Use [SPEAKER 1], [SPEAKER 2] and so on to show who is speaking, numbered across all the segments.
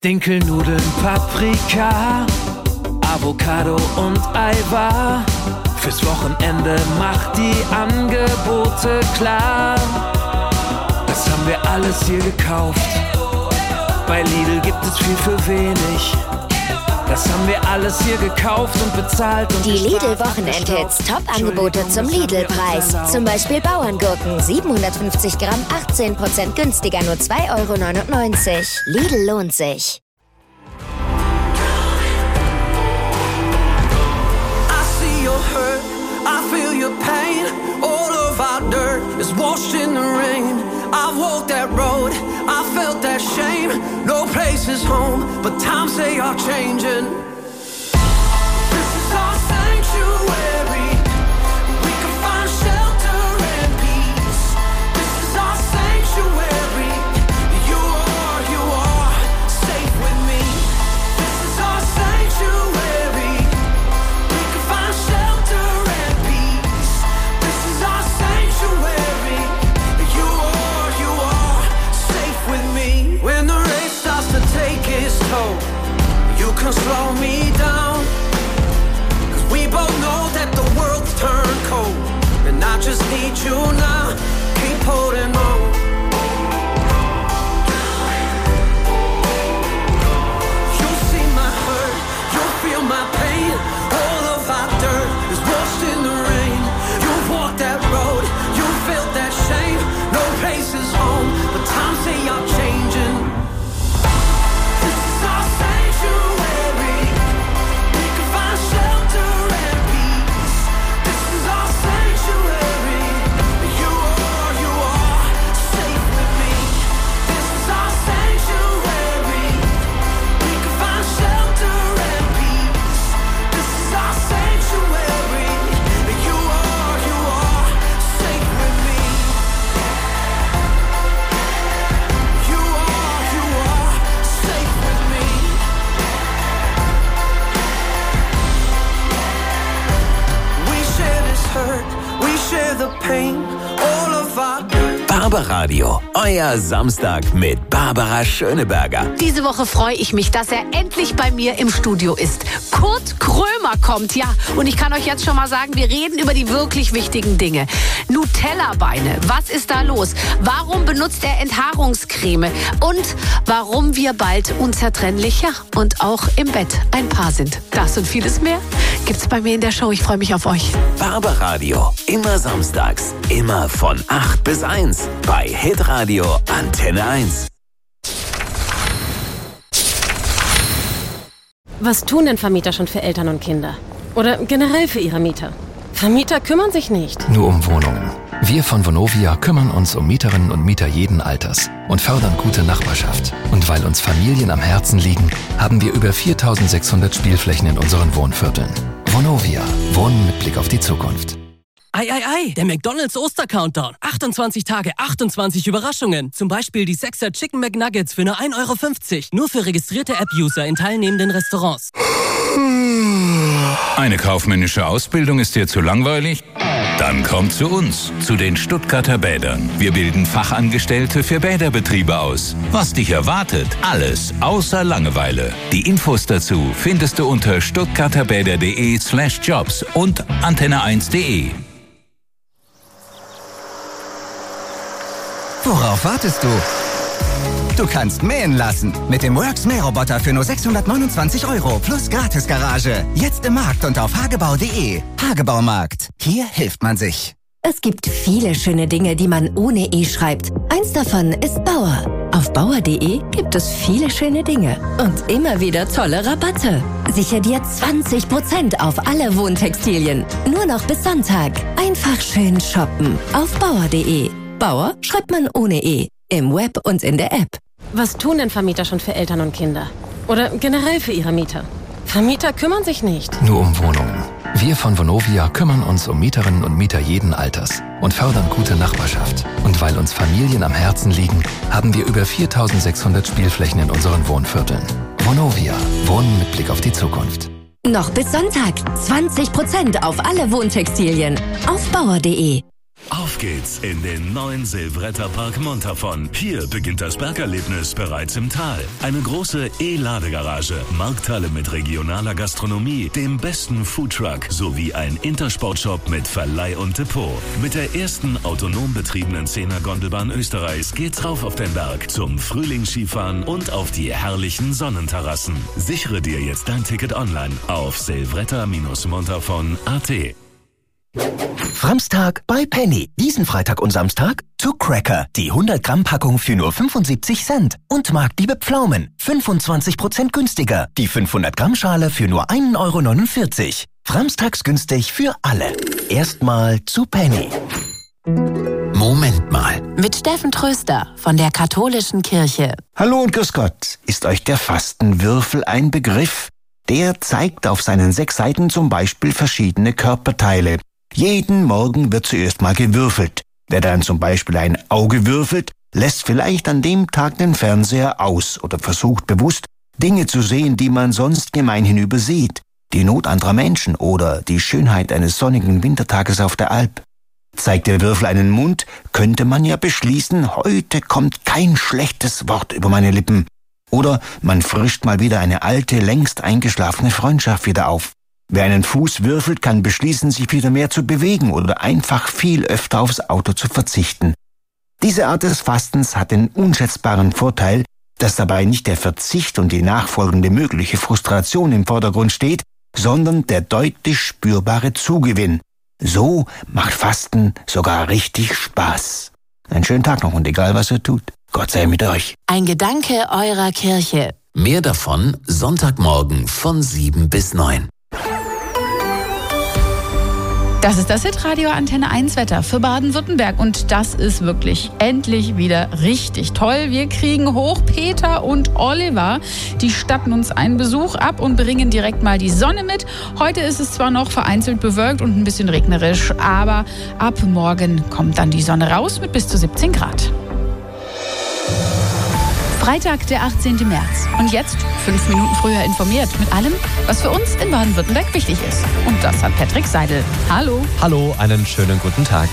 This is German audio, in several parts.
[SPEAKER 1] Dinkelnudeln, Paprika, Avocado und Eiwa. Fürs Wochenende macht die Angebote klar. Das haben wir alles hier gekauft. Bei Lidl gibt es viel für wenig. Das haben wir alles hier gekauft und bezahlt und
[SPEAKER 2] die Lidl-Wochenendhits, Top-Angebote zum Lidl-Preis. Zum Beispiel Bauerngurken, 750 Gramm, 18% günstiger, nur 2,99 €. Lidl lohnt sich.
[SPEAKER 3] I feel your pain, all of our dirt is washed in the rain. I've walked that road, I felt that shame. No place is home, but times they are changing. This is our sanctuary, we can find shelter and peace. This is our sanctuary, you are safe with me. This is our sanctuary, we can find shelter and peace. This is our sanctuary, you are safe with me. When the rain starts to take its toll, you can slow me down. Cause we both know that the world's turned cold, and I just need you now. Keep holding on. You'll see my hurt, you'll feel my pain. All of our dirt is washed in the rain. You've walked that road, you felt that shame. No place is home, but times they are changing. This is our sanctuary, we can find shelter and peace. This is our sanctuary, you are safe with me. This is our sanctuary, we can find shelter and peace. This is our sanctuary, you are safe with me. You are safe with me. We share this hurt, we share the pain, all of our dirt.
[SPEAKER 4] Barbaradio, euer Samstag mit Barbara Schöneberger.
[SPEAKER 5] Diese Woche freue ich mich, dass er endlich bei mir im Studio ist. Kurt Krömer kommt, ja. Und ich kann euch jetzt schon mal sagen, wir reden über die wirklich wichtigen Dinge. Nutella-Beine, was ist da los? Warum benutzt er Enthaarungscreme? Und warum wir bald unzertrennlich, ja, und auch im Bett ein Paar sind. Das und vieles mehr gibt's bei mir in der Show. Ich freue mich auf euch.
[SPEAKER 4] Barbaradio, immer samstags, immer von 8 bis 1 bei Hitradio Antenne 1.
[SPEAKER 6] Was tun denn Vermieter schon für Eltern und Kinder? Oder generell für ihre Mieter? Vermieter kümmern sich nicht.
[SPEAKER 7] Nur um Wohnungen. Wir von Vonovia kümmern uns um Mieterinnen und Mieter jeden Alters und fördern gute Nachbarschaft. Und weil uns Familien am Herzen liegen, haben wir über 4.600 Spielflächen in unseren Wohnvierteln. Vonovia. Wohnen mit Blick auf die Zukunft.
[SPEAKER 8] Ei, der McDonald's Oster-Countdown. 28 Tage, 28 Überraschungen. Zum Beispiel die 6er Chicken McNuggets für nur 1,50 €. Nur für registrierte App-User in teilnehmenden Restaurants.
[SPEAKER 9] Eine kaufmännische Ausbildung ist dir zu langweilig? Dann komm zu uns, zu den Stuttgarter Bädern. Wir bilden Fachangestellte für Bäderbetriebe aus. Was dich erwartet? Alles außer Langeweile. Die Infos dazu findest du unter stuttgarterbäder.de/jobs und antenne1.de.
[SPEAKER 10] Worauf wartest du? Du kannst mähen lassen. Mit dem Works Mähroboter für nur 629 € plus Gratis-Garage. Jetzt im Markt und auf hagebau.de. Hagebaumarkt. Hier hilft man sich.
[SPEAKER 2] Es gibt viele schöne Dinge, die man ohne E schreibt. Eins davon ist Bauer. Auf bauer.de gibt es viele schöne Dinge und immer wieder tolle Rabatte. Sichere dir 20% auf alle Wohntextilien. Nur noch bis Sonntag. Einfach schön shoppen. Auf bauer.de. Bauer schreibt man ohne E. Im Web und in der App.
[SPEAKER 6] Was tun denn Vermieter schon für Eltern und Kinder? Oder generell für ihre Mieter? Vermieter kümmern sich nicht.
[SPEAKER 7] Nur um Wohnungen. Wir von Vonovia kümmern uns um Mieterinnen und Mieter jeden Alters und fördern gute Nachbarschaft. Und weil uns Familien am Herzen liegen, haben wir über 4.600 Spielflächen in unseren Wohnvierteln. Vonovia. Wohnen mit Blick auf die Zukunft.
[SPEAKER 2] Noch bis Sonntag 20% auf alle Wohntextilien. Auf bauer.de.
[SPEAKER 11] Auf geht's in den neuen Silvretta-Park Montafon. Hier beginnt das Bergerlebnis bereits im Tal. Eine große E-Ladegarage, Markthalle mit regionaler Gastronomie, dem besten Foodtruck sowie ein Intersportshop mit Verleih und Depot. Mit der ersten autonom betriebenen 10er-Gondelbahn Österreichs geht's rauf auf den Berg zum Frühlingsskifahren und auf die herrlichen Sonnenterrassen. Sichere dir jetzt dein Ticket online auf silvretta-montafon.at.
[SPEAKER 10] Framstag bei Penny. Diesen Freitag und Samstag Zuckracker. Die 100-Gramm-Packung für nur 75 Cent. Und Marktliebe Pflaumen. 25% günstiger. Die 500-Gramm-Schale für nur 1,49 €. Framstags günstig für alle. Erstmal zu Penny.
[SPEAKER 4] Moment mal.
[SPEAKER 5] Mit Steffen Tröster von der Katholischen Kirche.
[SPEAKER 12] Hallo und grüß Gott. Ist euch der Fastenwürfel ein Begriff? Der zeigt auf seinen 6 Seiten zum Beispiel verschiedene Körperteile. Jeden Morgen wird zuerst mal gewürfelt. Wer dann zum Beispiel ein Auge würfelt, lässt vielleicht an dem Tag den Fernseher aus oder versucht bewusst, Dinge zu sehen, die man sonst gemeinhin übersieht. Die Not anderer Menschen oder die Schönheit eines sonnigen Wintertages auf der Alp. Zeigt der Würfel einen Mund, könnte man ja beschließen, heute kommt kein schlechtes Wort über meine Lippen. Oder man frischt mal wieder eine alte, längst eingeschlafene Freundschaft wieder auf. Wer einen Fuß würfelt, kann beschließen, sich wieder mehr zu bewegen oder einfach viel öfter aufs Auto zu verzichten. Diese Art des Fastens hat den unschätzbaren Vorteil, dass dabei nicht der Verzicht und die nachfolgende mögliche Frustration im Vordergrund steht, sondern der deutlich spürbare Zugewinn. So macht Fasten sogar richtig Spaß. Einen schönen Tag noch und egal was ihr tut, Gott sei mit euch.
[SPEAKER 5] Ein Gedanke eurer Kirche.
[SPEAKER 4] Mehr davon Sonntagmorgen von 7 bis 9.
[SPEAKER 13] Das ist das Hitradio Antenne 1 Wetter für Baden-Württemberg und das ist wirklich endlich wieder richtig toll. Wir kriegen hoch Peter und Oliver. Die statten uns einen Besuch ab und bringen direkt mal die Sonne mit. Heute ist es zwar noch vereinzelt bewölkt und ein bisschen regnerisch, aber ab morgen kommt dann die Sonne raus mit bis zu 17 Grad. Freitag, der 18. März. Und jetzt 5 Minuten früher informiert mit allem, was für uns in Baden-Württemberg wichtig ist. Und das hat Patrick Seidel. Hallo.
[SPEAKER 14] Hallo, einen schönen guten Tag.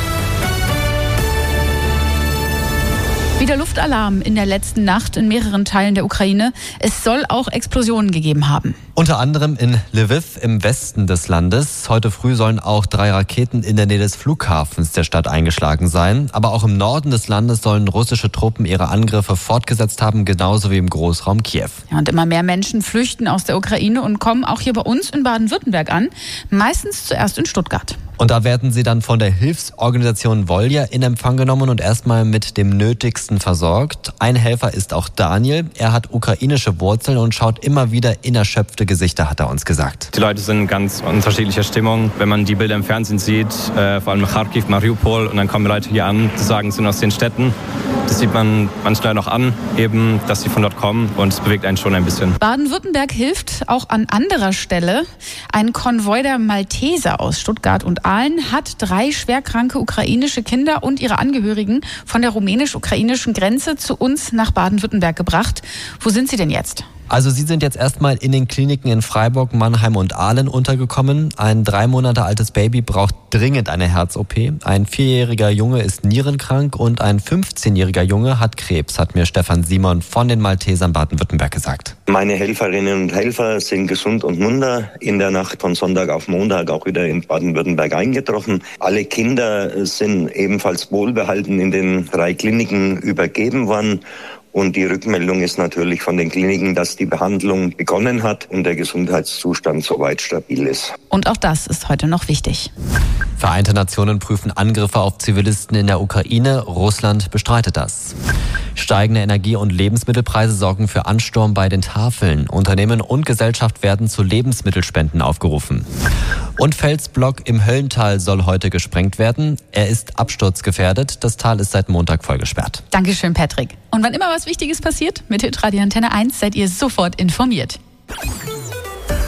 [SPEAKER 13] Wieder Luftalarm in der letzten Nacht in mehreren Teilen der Ukraine. Es soll auch Explosionen gegeben haben.
[SPEAKER 14] Unter anderem in Lviv im Westen des Landes. Heute früh sollen auch 3 Raketen in der Nähe des Flughafens der Stadt eingeschlagen sein. Aber auch im Norden des Landes sollen russische Truppen ihre Angriffe fortgesetzt haben, genauso wie im Großraum Kiew.
[SPEAKER 13] Ja, und immer mehr Menschen flüchten aus der Ukraine und kommen auch hier bei uns in Baden-Württemberg an. Meistens zuerst in Stuttgart.
[SPEAKER 14] Und da werden sie dann von der Hilfsorganisation Volja in Empfang genommen und erstmal mit dem Nötigsten versorgt. Ein Helfer ist auch Daniel. Er hat ukrainische Wurzeln und schaut immer wieder in erschöpfte Gesichter, hat er uns gesagt.
[SPEAKER 15] Die Leute sind in ganz unterschiedlicher Stimmung. Wenn man die Bilder im Fernsehen sieht, vor allem Kharkiv, Mariupol, und dann kommen Leute hier an, die sagen, sie sind aus den Städten. Das sieht man manchmal noch an, eben, dass sie von dort kommen, und es bewegt einen schon ein bisschen.
[SPEAKER 13] Baden-Württemberg hilft auch an anderer Stelle. Ein Konvoi der Malteser aus Stuttgart und Aalen hat 3 schwerkranke ukrainische Kinder und ihre Angehörigen von der rumänisch-ukrainischen Grenze zu uns nach Baden-Württemberg gebracht. Wo sind sie denn jetzt?
[SPEAKER 14] Also sie sind jetzt erstmal in den Kliniken in Freiburg, Mannheim und Aalen untergekommen. Ein 3 Monate altes Baby braucht dringend eine Herz-OP. Ein 4-jähriger Junge ist nierenkrank und ein 15-jähriger Junge hat Krebs, hat mir Stefan Simon von den Maltesern Baden-Württemberg gesagt.
[SPEAKER 16] Meine Helferinnen und Helfer sind gesund und munter in der Nacht von Sonntag auf Montag auch wieder in Baden-Württemberg eingetroffen. Alle Kinder sind ebenfalls wohlbehalten in den 3 Kliniken übergeben worden. Und die Rückmeldung ist natürlich von den Kliniken, dass die Behandlung begonnen hat und der Gesundheitszustand soweit stabil ist.
[SPEAKER 13] Und auch das ist heute noch wichtig.
[SPEAKER 14] Vereinte Nationen prüfen Angriffe auf Zivilisten in der Ukraine. Russland bestreitet das. Steigende Energie- und Lebensmittelpreise sorgen für Ansturm bei den Tafeln. Unternehmen und Gesellschaft werden zu Lebensmittelspenden aufgerufen. Und Felsblock im Höllental soll heute gesprengt werden. Er ist absturzgefährdet. Das Tal ist seit Montag voll gesperrt.
[SPEAKER 13] Dankeschön, Patrick. Und wann immer was Wichtiges passiert, mit Hitradio Antenne 1 seid ihr sofort informiert.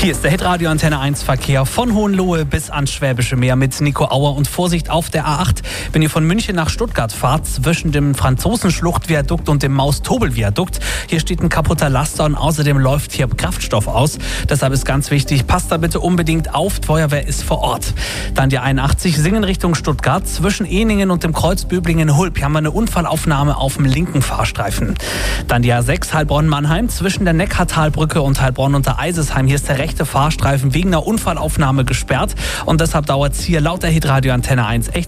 [SPEAKER 17] Hier ist der Hitradio Antenne 1 Verkehr von Hohenlohe bis ans Schwäbische Meer mit Nico Auer und Vorsicht auf der A8. Wenn ihr von München nach Stuttgart fahrt, zwischen dem Franzosenschluchtviadukt und dem Maus-Tobel-Viadukt. Hier steht ein kaputter Laster und außerdem läuft hier Kraftstoff aus. Deshalb ist ganz wichtig, passt da bitte unbedingt auf. Die Feuerwehr ist vor Ort. Dann die 81 Singen Richtung Stuttgart. Zwischen Ehningen und dem Kreuz Böblingen-Hulp. Hier haben wir eine Unfallaufnahme auf dem linken Fahrstreifen. Dann die A6 Heilbronn-Mannheim. Zwischen der Neckartalbrücke und Heilbronn unter Eisesheim. Hier ist der rechte Fahrstreifen wegen einer Unfallaufnahme gesperrt. Und deshalb dauert es hier laut der Hitradio Antenne 1 echt